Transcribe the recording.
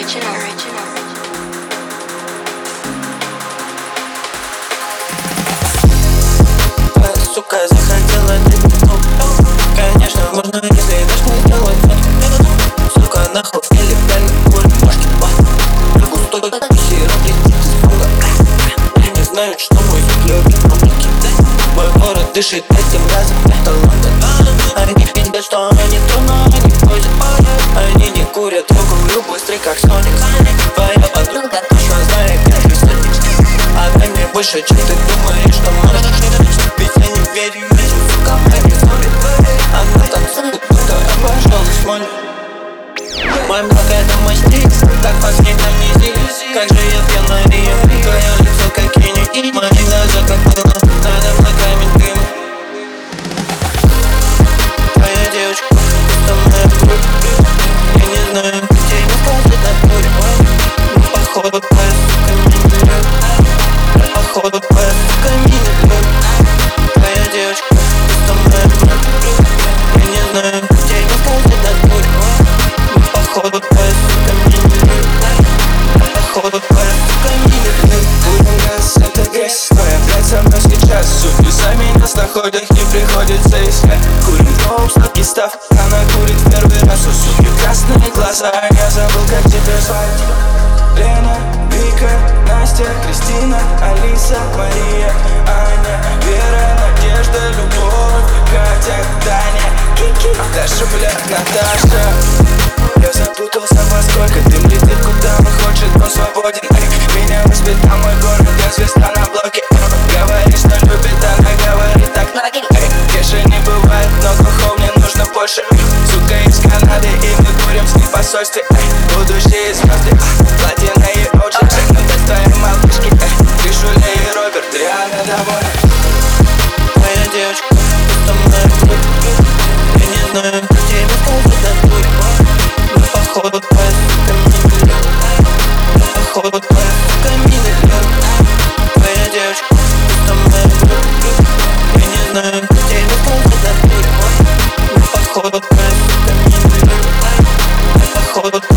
Твоя сука захотела дебюту. Конечно, можно, если дашь мне сделать. Сука, нахуй, или реально боль башки. На густой сироп летит из фонга. Я не знаю, что мой звук любит публики. Мой город дышит этим газом, это Лондон. Они видят, что они трудно, они ходят. Они не курят, руку быстрый, как Соник. Твоя подруга точно знает, как писать. Отдай мне больше, чем ты думаешь, что можешь. Ведь я не верю этим сукам, они ссорят. Она танцует, будто обожалась моль. Мой блог — это мой стиль, как последний низи. Как же я пьяная, твое лицо как тени. Мои глаза как пыло, над облаками дым. Твоя девочка, это моя кровь. Я не знаю, где ее сказать на туре. Походу, твоя сука меня не любит. Походу, твоя сука меня не любит. Твоя девочка, это моя кровь. Я не знаю, где ее сказать на туре. Походу, твоя сука меня не любит. Походу, твоя сука меня не любит. Будем газ, это грязь. Твоя блядь со мной сейчас. Судьбы сами нас находят, не приходится искать. Курим дом, сладкий став. Она курит в первый раз. У суки красные глаза. Я забыл, как тебя звать. Лена, Вика, Настя, Кристина, Алиса, Мария, Аня, Вера, Надежда, Любовь, Катя, Таня, Кики, Даша, блядь, Наташа. Я запутался, во сколько дым летит, куда он хочет, он свободен. Меня воспитал мой город, я звезда на блоке. Говорит, что любит, она говорит так. Тише не бывает, но глухого мне нужно больше. Сука из Канады, и мы курим с ней в посольстве. Будущие звезды, платина и очи. Ну дай твоей малышки, Кришуля и Роберт, и она довольна. Твоя девочка, это моя кровь. Я не знаю, где ее сказать на туре. Походу, твоя сука меня не любит. Походу, твоя сука меня не любит. Твоя девочка, это моя кровь. Я не знаю, где ее сказать на туре. Походу, твоя сука меня не любит. Походу,